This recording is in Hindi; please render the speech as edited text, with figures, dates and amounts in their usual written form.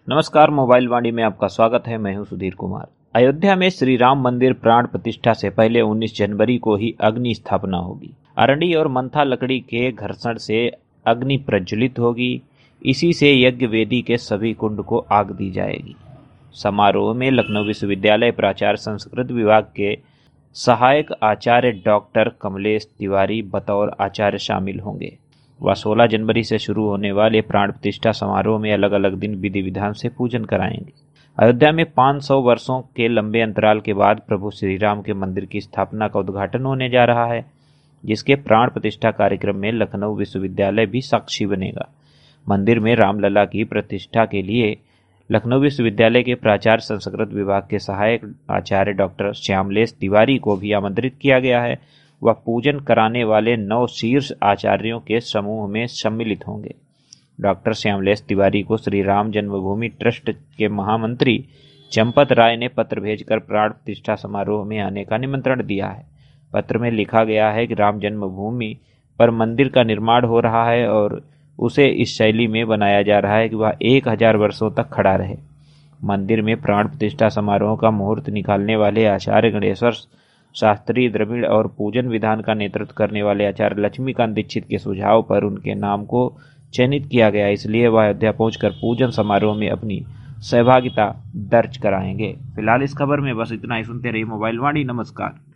नमस्कार, मोबाइल वाणी में आपका स्वागत है। मैं हूं सुधीर कुमार। अयोध्या में श्री राम मंदिर प्राण प्रतिष्ठा से पहले 19 जनवरी को ही अग्नि स्थापना होगी। अरंडी और मंथा लकड़ी के घर्षण से अग्नि प्रज्वलित होगी। इसी से यज्ञ वेदी के सभी कुंड को आग दी जाएगी। समारोह में लखनऊ विश्वविद्यालय प्राचार्य संस्कृत विभाग के सहायक आचार्य डॉक्टर कमलेश तिवारी बतौर आचार्य शामिल होंगे। वह 16 जनवरी से शुरू होने वाले प्राण प्रतिष्ठा समारोह में अलग अलग दिन विधि विधान से पूजन कराएंगे। अयोध्या में 500 वर्षों के लंबे अंतराल के बाद प्रभु श्री राम के मंदिर की स्थापना का उद्घाटन होने जा रहा है, जिसके प्राण प्रतिष्ठा कार्यक्रम में लखनऊ विश्वविद्यालय भी साक्षी बनेगा। मंदिर में रामलला की प्रतिष्ठा के लिए लखनऊ विश्वविद्यालय के प्राचार्य संस्कृत विभाग के सहायक आचार्य डॉक्टर श्यामलेश तिवारी को भी आमंत्रित किया गया है। वह पूजन कराने वाले 9 शीर्ष आचार्यों के समूह में सम्मिलित होंगे। डॉक्टर श्यामलेश तिवारी को श्री राम जन्मभूमि ट्रस्ट के महामंत्री चंपत राय ने पत्र भेजकर प्राण प्रतिष्ठा समारोह में आने का निमंत्रण दिया है। पत्र में लिखा गया है कि राम जन्मभूमि पर मंदिर का निर्माण हो रहा है और उसे इस शैली में बनाया जा रहा है कि वह 1000 वर्षों तक खड़ा रहे। मंदिर में प्राण प्रतिष्ठा समारोह का मुहूर्त निकालने वाले आचार्य गणेश्वर शास्त्री द्रविड़ और पूजन विधान का नेतृत्व करने वाले आचार्य लक्ष्मीकांत दीक्षित के सुझाव पर उनके नाम को चयनित किया गया। इसलिए वह अयोध्या पहुंचकर पूजन समारोह में अपनी सहभागिता दर्ज कराएंगे। फिलहाल इस खबर में बस इतना ही। सुनते रहिए मोबाइल वाणी। नमस्कार।